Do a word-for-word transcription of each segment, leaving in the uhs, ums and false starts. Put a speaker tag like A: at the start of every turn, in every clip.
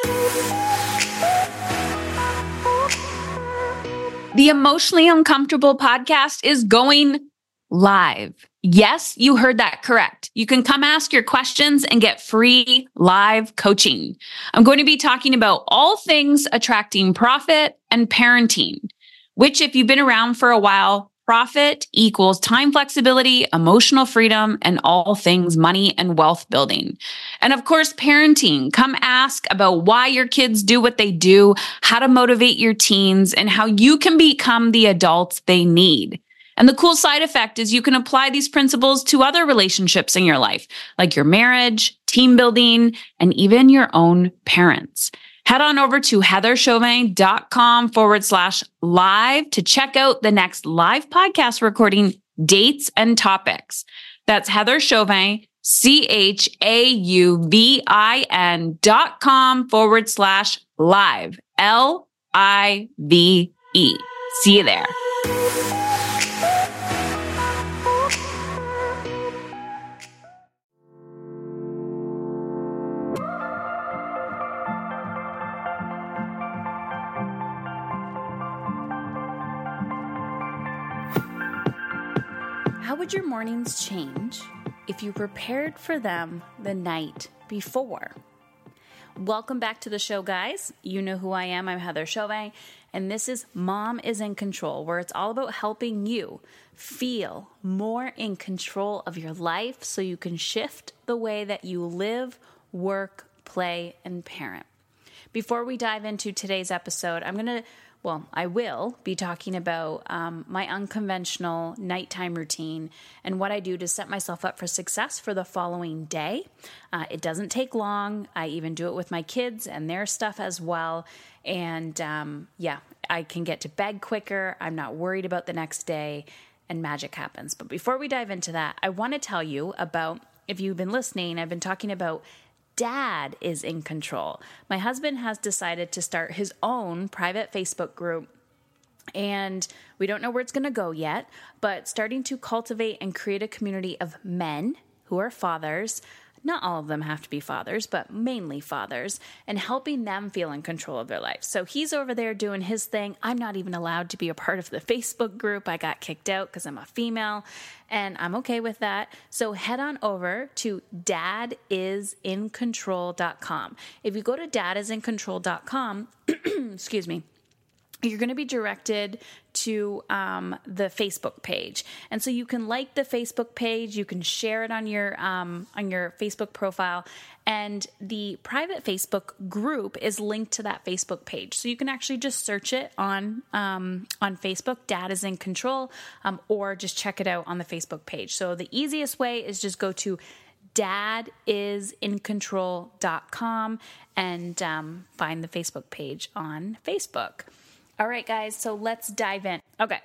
A: The Emotionally Uncomfortable podcast is going live. Yes, you heard that correct. You can come ask your questions and get free live coaching. I'm going to be talking about all things attracting profit and parenting, which if you've been around for a while, profit equals time flexibility, emotional freedom, and all things money and wealth building. And of course, parenting. Come ask about why your kids do what they do, how to motivate your teens, and how you can become the adults they need. And the cool side effect is you can apply these principles to other relationships in your life, like your marriage, team building, and even your own parents. Head on over to heatherchauvin.com forward slash live to check out the next live podcast recording dates and topics. That's Heather Chauvin, C H A U V I N dot com forward slash live, L I V E. See you there.
B: How would your mornings change if you prepared for them the night before? Welcome back to the show, guys. You know who I am. I'm Heather Chauvin, and this is Mom is in Control, where it's all about helping you feel more in control of your life so you can shift the way that you live, work, play, and parent. Before we dive into today's episode, I'm going to Well, I will be talking about um, my unconventional nighttime routine and what I do to set myself up for success for the following day. Uh, it doesn't take long. I even do it with my kids and their stuff as well. And um, yeah, I can get to bed quicker. I'm not worried about the next day, and magic happens. But before we dive into that, I want to tell you about, if you've been listening, I've been talking about Dad is in Control. My husband has decided to start his own private Facebook group, and we don't know where it's going to go yet, but starting to cultivate and create a community of men who are fathers. Not all of them have to be fathers, but mainly fathers, and helping them feel in control of their life. So he's over there doing his thing. I'm not even allowed to be a part of the Facebook group. I got kicked out because I'm a female, and I'm okay with that. So head on over to dad is in control dot com. If you go to dad is in control dot com, excuse me, you're going to be directed to um, the Facebook page. And so you can like the Facebook page, you can share it on your um, on your Facebook profile, and the private Facebook group is linked to that Facebook page. So you can actually just search it on um, on Facebook, Dad is in Control, um, or just check it out on the Facebook page. So the easiest way is just go to dad is in control dot com and um, find the Facebook page on Facebook. All right, guys, so let's dive in. Okay.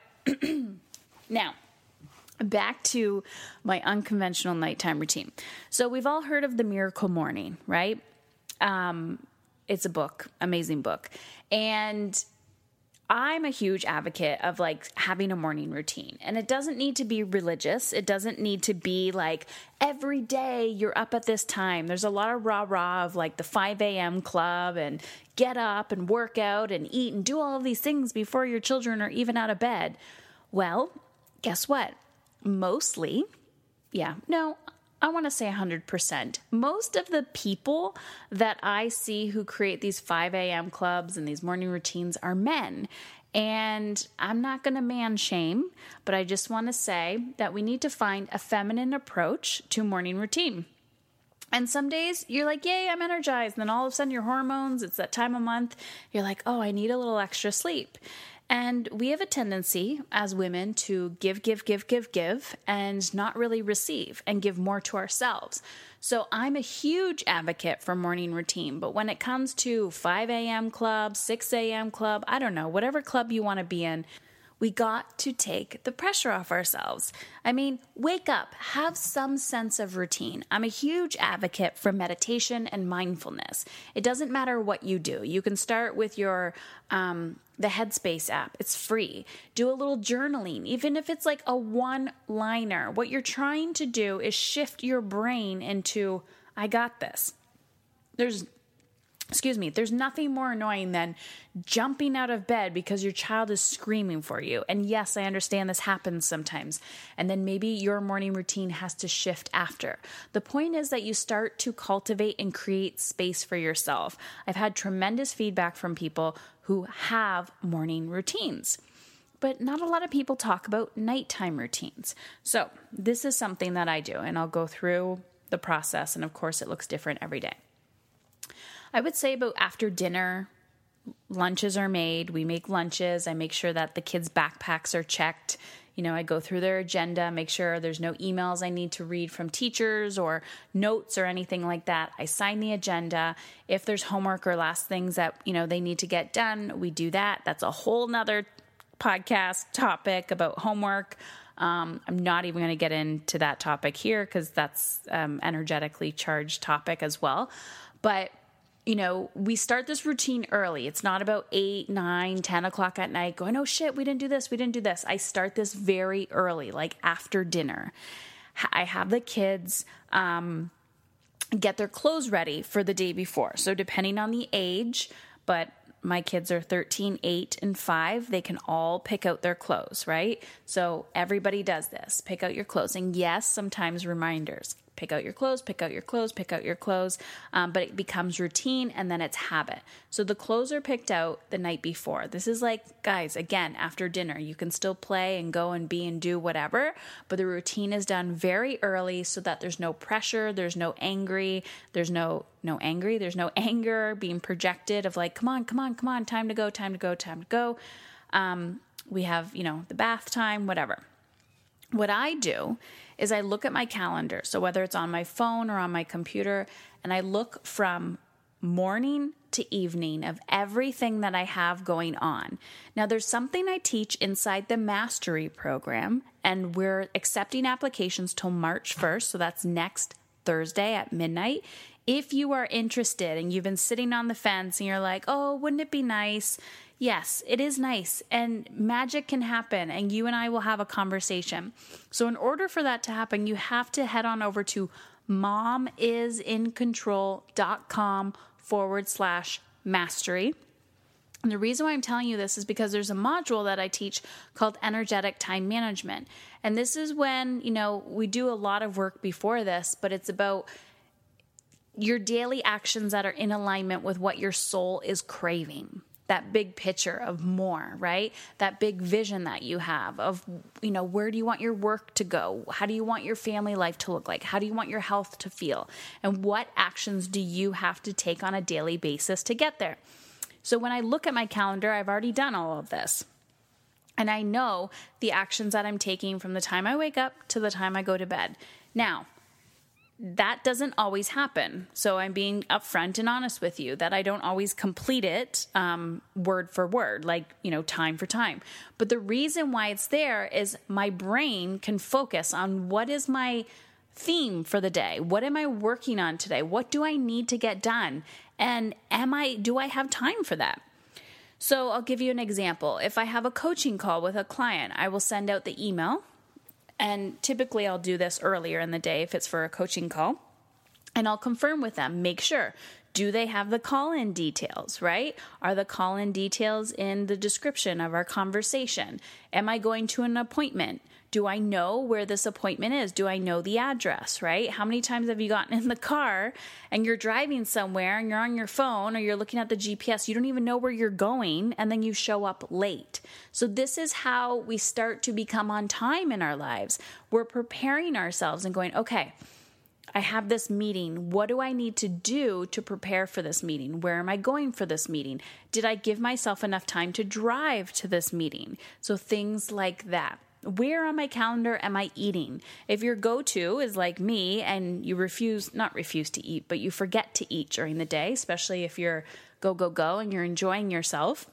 B: Now, back to my unconventional nighttime routine. So we've all heard of The Miracle Morning, right? Um, it's a book, amazing book. And I'm a huge advocate of like having a morning routine, and it doesn't need to be religious. It doesn't need to be like every day you're up at this time. There's a lot of rah rah of like the five a.m. club and get up and work out and eat and do all of these things before your children are even out of bed. Well, guess what? Mostly, yeah, no, I want to say one hundred percent. Most of the people that I see who create these five a.m. clubs and these morning routines are men. And I'm not going to man shame, but I just want to say that we need to find a feminine approach to morning routine. And some days you're like, yay, I'm energized. And then all of a sudden your hormones, it's that time of month. You're like, oh, I need a little extra sleep. And we have a tendency as women to give, give, give, give, give, and not really receive and give more to ourselves. So I'm a huge advocate for morning routine. But when it comes to five a.m. club, six a.m. club, I don't know, whatever club you want to be in, we got to take the pressure off ourselves. I mean, wake up, have some sense of routine. I'm a huge advocate for meditation and mindfulness. It doesn't matter what you do. You can start with your um, the Headspace app. It's free. Do a little journaling, even if it's like a one-liner. What you're trying to do is shift your brain into, I got this. There's Excuse me, there's nothing more annoying than jumping out of bed because your child is screaming for you. And yes, I understand this happens sometimes. And then maybe your morning routine has to shift after. The point is that you start to cultivate and create space for yourself. I've had tremendous feedback from people who have morning routines, but not a lot of people talk about nighttime routines. So this is something that I do, and I'll go through the process. And of course, it looks different every day. I would say about after dinner, lunches are made. We make lunches. I make sure that the kids' backpacks are checked. You know, I go through their agenda, make sure there's no emails I need to read from teachers or notes or anything like that. I sign the agenda. If there's homework or last things that, you know, they need to get done, we do that. That's a whole nother podcast topic about homework. Um, I'm not even going to get into that topic here because that's um, energetically charged topic as well. But you know, we start this routine early. It's not about eight, nine, ten o'clock at night going, oh shit, we didn't do this, we didn't do this. I start this very early, like after dinner. I have the kids um, get their clothes ready for the day before. So depending on the age, but my kids are thirteen, eight, and five. They can all pick out their clothes, right? So everybody does this. Pick out your clothes. And yes, sometimes reminders. Pick out your clothes, pick out your clothes, pick out your clothes. Um, but it becomes routine and then it's habit. So the clothes are picked out the night before. This is like, guys, again, after dinner, you can still play and go and be and do whatever, but the routine is done very early so that there's no pressure, there's no angry, there's no, no angry, there's no anger being projected of like, come on, come on, come on, time to go, time to go, time to go. Um, we have, you know, the bath time, whatever. What I do is I look at my calendar, so whether it's on my phone or on my computer, and I look from morning to evening of everything that I have going on. Now, there's something I teach inside the Mastery program, and we're accepting applications till March first, so that's next Thursday at midnight. If you are interested and you've been sitting on the fence and you're like, oh, wouldn't it be nice? Yes, it is nice, and magic can happen, and you and I will have a conversation. So in order for that to happen, you have to head on over to momisincontrol.com forward slash mastery. And the reason why I'm telling you this is because there's a module that I teach called energetic time management. And this is when, you know, we do a lot of work before this, but it's about your daily actions that are in alignment with what your soul is craving. That big picture of more, right? That big vision that you have of, you know, where do you want your work to go? How do you want your family life to look like? How do you want your health to feel? And what actions do you have to take on a daily basis to get there? So when I look at my calendar, I've already done all of this. And I know the actions that I'm taking from the time I wake up to the time I go to bed. Now, that doesn't always happen. So I'm being upfront and honest with you that I don't always complete it um, word for word, like, you know, time for time. But the reason why it's there is my brain can focus on what is my theme for the day. What am I working on today? What do I need to get done? And am I, do I have time for that? So I'll give you an example. If I have a coaching call with a client, I will send out the email. And typically I'll do this earlier in the day if it's for a coaching call. And I'll confirm with them, make sure, do they have the call-in details, right? Are the call-in details in the description of our conversation? Am I going to an appointment? Do I know where this appointment is? Do I know the address, right? How many times have you gotten in the car and you're driving somewhere and you're on your phone or you're looking at the G P S, you don't even know where you're going, and then you show up late. So this is how we start to become on time in our lives. We're preparing ourselves and going, okay, I have this meeting. What do I need to do to prepare for this meeting? Where am I going for this meeting? Did I give myself enough time to drive to this meeting? So things like that. Where on my calendar am I eating? If your go-to is like me and you refuse, not refuse to eat, but you forget to eat during the day, especially if you're go, go, go and you're enjoying yourself,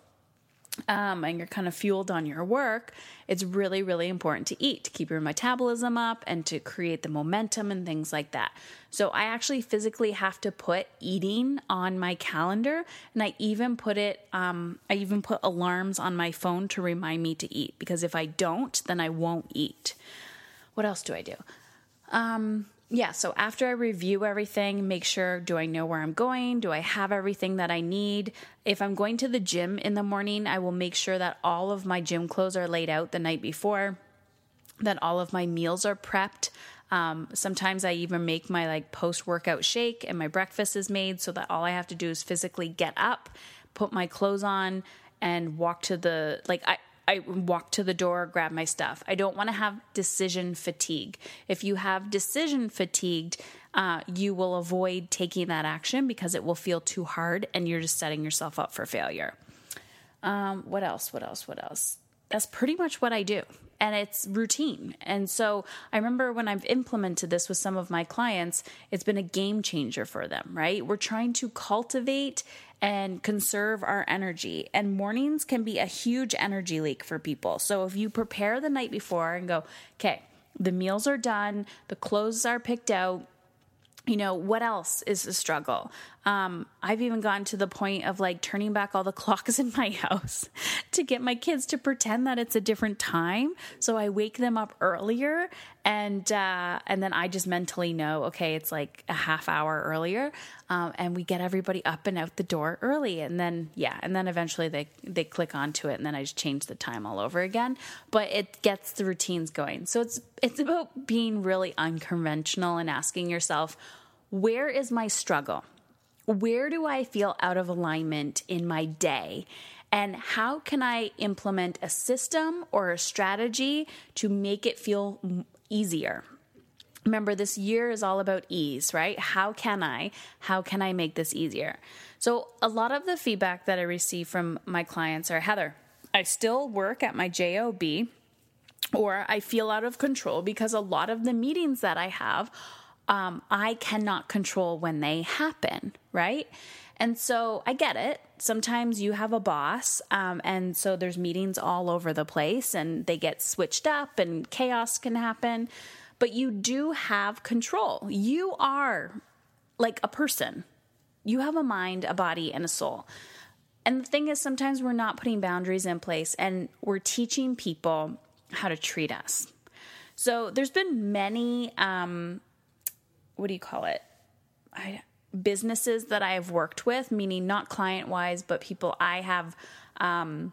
B: um, and you're kind of fueled on your work, it's really, really important to eat, to keep your metabolism up and to create the momentum and things like that. So I actually physically have to put eating on my calendar, and I even put it, um, I even put alarms on my phone to remind me to eat, because if I don't, then I won't eat. What else do I do? Um, yeah, so after I review everything, make sure, do I know where I'm going? Do I have everything that I need? If I'm going to the gym in the morning, I will make sure that all of my gym clothes are laid out the night before, that all of my meals are prepped. Um, sometimes I even make my like post-workout shake and my breakfast is made so that all I have to do is physically get up, put my clothes on, and walk to the, like I, I walk to the door, grab my stuff. I don't want to have decision fatigue. If you have decision fatigued, uh, you will avoid taking that action because it will feel too hard and you're just setting yourself up for failure. Um, what else? What else? What else? That's pretty much what I do. And it's routine. And so I remember when I've implemented this with some of my clients, it's been a game changer for them, right? We're trying to cultivate and conserve our energy. And mornings can be a huge energy leak for people. So if you prepare the night before and go, okay, the meals are done, the clothes are picked out, you know, what else is a struggle? Um, I've even gotten to the point of like turning back all the clocks in my house to get my kids to pretend that it's a different time. So I wake them up earlier and, uh, and then I just mentally know, okay, it's like a half hour earlier. Um, and we get everybody up and out the door early. And then, yeah. And then eventually they, they click onto it and then I just change the time all over again, but it gets the routines going. So it's, it's about being really unconventional and asking yourself, where is my struggle? Where do I feel out of alignment in my day? And how can I implement a system or a strategy to make it feel easier? Remember, this year is all about ease, right? How can I, how can I make this easier? So a lot of the feedback that I receive from my clients are, Heather, I still work at my job, or I feel out of control because a lot of the meetings that I have, um, I cannot control when they happen, right? And so I get it. Sometimes you have a boss, um, and so there's meetings all over the place and they get switched up and chaos can happen, but you do have control. You are like a person. You have a mind, a body, and a soul. And the thing is, sometimes we're not putting boundaries in place and we're teaching people how to treat us. So there's been many, um, what do you call it? I, businesses that I have worked with, meaning not client-wise, but people I have, um,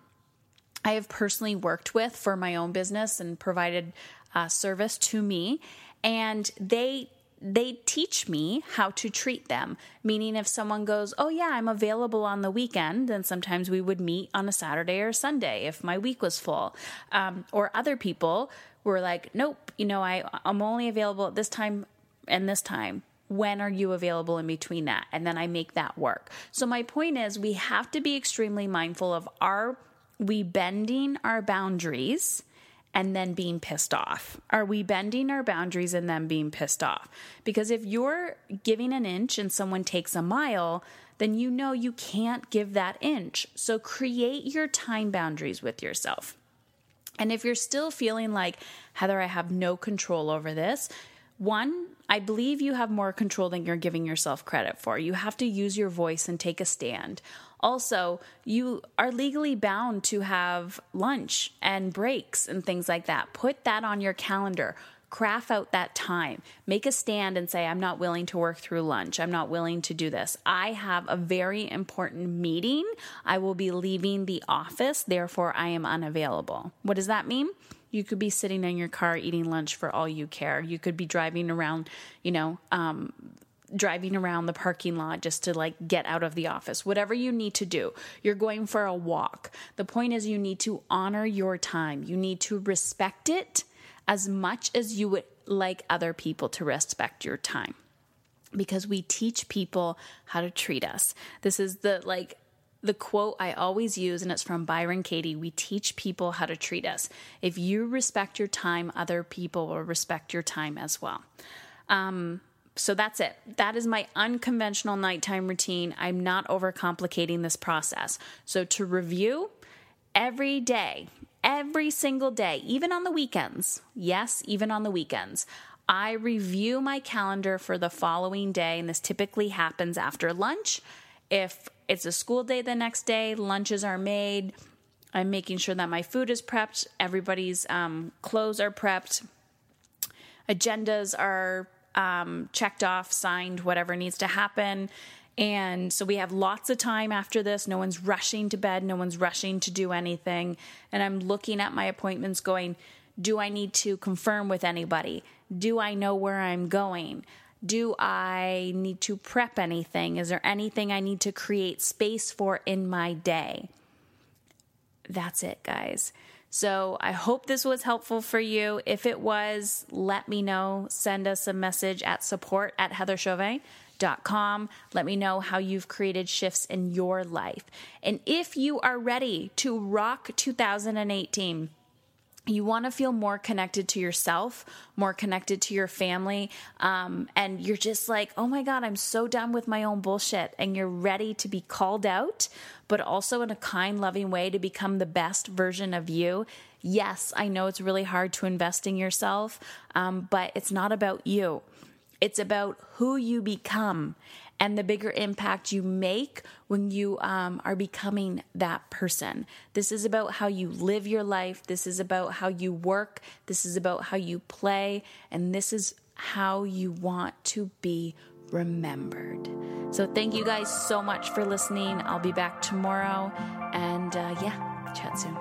B: I have personally worked with for my own business and provided uh, service to me, and they they teach me how to treat them. Meaning, if someone goes, "Oh yeah, I'm available on the weekend," then sometimes we would meet on a Saturday or Sunday if my week was full. Um, or other people were like, "Nope, you know, I I'm only available at this time and this time. When are you available in between that?" And then I make that work. So my point is, we have to be extremely mindful of, are we bending our boundaries and then being pissed off? Are we bending our boundaries and then being pissed off? Because if you're giving an inch and someone takes a mile, then you know you can't give that inch. So create your time boundaries with yourself. And if you're still feeling like, Heather, I have no control over this, one, I believe you have more control than you're giving yourself credit for. You have to use your voice and take a stand. Also, you are legally bound to have lunch and breaks and things like that. Put that on your calendar. Craft out that time. Make a stand and say, I'm not willing to work through lunch. I'm not willing to do this. I have a very important meeting. I will be leaving the office. Therefore, I am unavailable. What does that mean? You could be sitting in your car eating lunch for all you care. You could be driving around, you know, um, driving around the parking lot just to like get out of the office. Whatever you need to do. You're going for a walk. The point is, you need to honor your time. You need to respect it as much as you would like other people to respect your time. Because we teach people how to treat us. This is the like the quote I always use, and it's from Byron Katie. We teach people how to treat us. If you respect your time, other people will respect your time as well. Um, so that's it. That is my unconventional nighttime routine. I'm not overcomplicating this process. So to review, every day, every single day, even on the weekends, yes, even on the weekends, I review my calendar for the following day, and this typically happens after lunch. If it's a school day the next day, lunches are made. I'm making sure that my food is prepped. Everybody's um, clothes are prepped. Agendas are um, checked off, signed, whatever needs to happen. And so we have lots of time after this. No one's rushing to bed. No one's rushing to do anything. And I'm looking at my appointments going, do I need to confirm with anybody? Do I know where I'm going? Do I need to prep anything? Is there anything I need to create space for in my day? That's it, guys. So I hope this was helpful for you. If it was, let me know. Send us a message at support at heather chauvin dot com. Let me know how you've created shifts in your life. And if you are ready to rock two thousand eighteen, you want to feel more connected to yourself, more connected to your family, um, and you're just like, oh my God, I'm so done with my own bullshit, and you're ready to be called out, but also in a kind, loving way to become the best version of you. Yes, I know it's really hard to invest in yourself, um, but it's not about you. It's about who you become and the bigger impact you make when you um, are becoming that person. This is about how you live your life. This is about how you work. This is about how you play. And this is how you want to be remembered. So thank you guys so much for listening. I'll be back tomorrow. And uh, yeah, chat soon.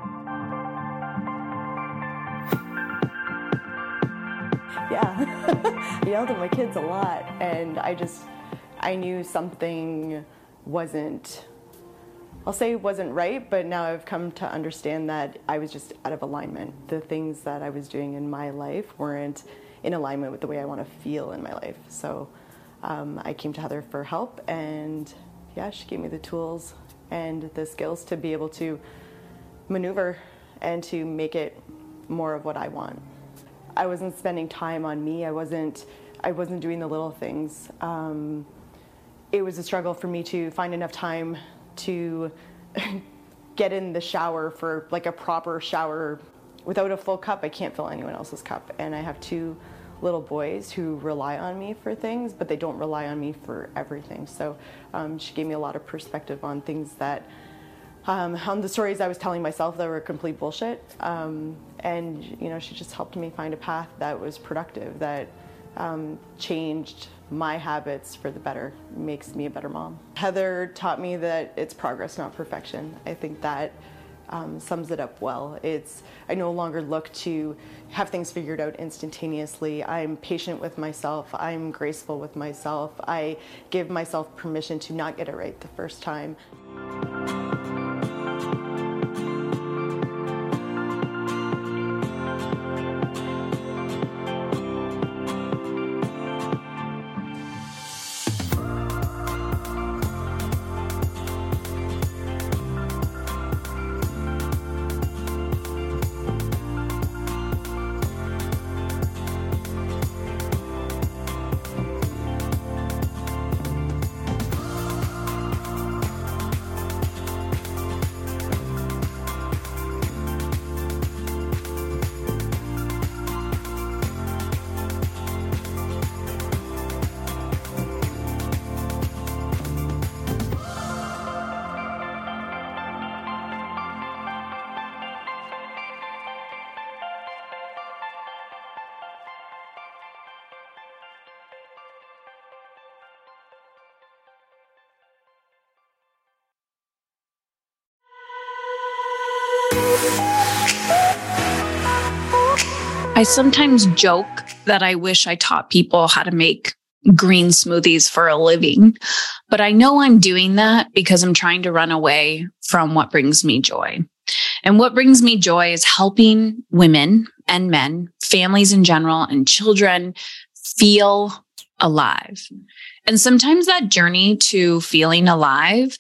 C: Yeah, I yelled at my kids a lot, and I just, I knew something wasn't, I'll say wasn't right, but now I've come to understand that I was just out of alignment. The things that I was doing in my life weren't in alignment with the way I want to feel in my life. So um, I came to Heather for help, and yeah, she gave me the tools and the skills to be able to maneuver and to make it more of what I want. I wasn't spending time on me. I wasn't, I wasn't doing the little things. Um, it was a struggle for me to find enough time to get in the shower for like a proper shower. Without a full cup, I can't fill anyone else's cup. And I have two little boys who rely on me for things, but they don't rely on me for everything. So um, she gave me a lot of perspective on things that Um, on the stories I was telling myself that were complete bullshit, um, and you know, she just helped me find a path that was productive, that um, changed my habits for the better, makes me a better mom. Heather taught me that it's progress, not perfection. I think that um, sums it up well. It's, I no longer look to have things figured out instantaneously. I'm patient with myself. I'm graceful with myself. I give myself permission to not get it right the first time.
A: I sometimes joke that I wish I taught people how to make green smoothies for a living, but I know I'm doing that because I'm trying to run away from what brings me joy. And what brings me joy is helping women and men, families in general, and children feel alive. And sometimes that journey to feeling alive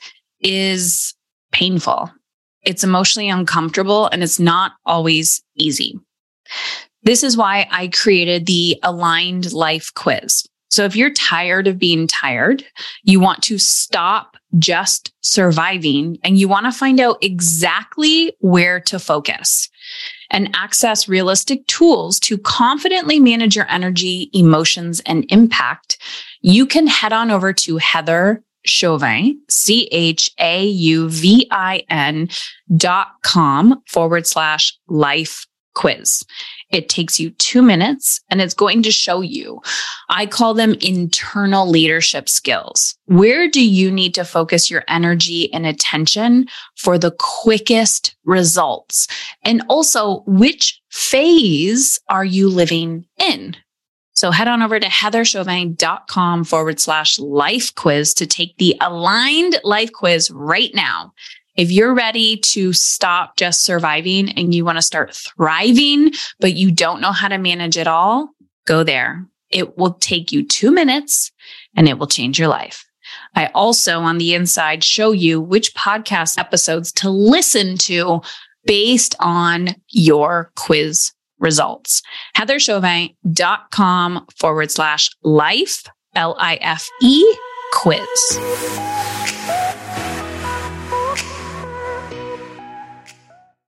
A: is painful. It's emotionally uncomfortable, and it's not always easy. This is why I created the Aligned Life Quiz. So if you're tired of being tired, you want to stop just surviving, and you want to find out exactly where to focus and access realistic tools to confidently manage your energy, emotions, and impact, you can head on over to Heather Chauvin, C H A U V I N dot com forward slash life quiz. It takes you two minutes and it's going to show you, I call them internal leadership skills. Where do you need to focus your energy and attention for the quickest results? And also, which phase are you living in? So head on over to heatherchauvin.com forward slash life quiz to take the aligned life quiz right now. If you're ready to stop just surviving and you want to start thriving, but you don't know how to manage it all, go there. It will take you two minutes and it will change your life. I also, on the inside, show you which podcast episodes to listen to based on your quiz results. heatherchauvin.com forward slash life, L I F E, quiz.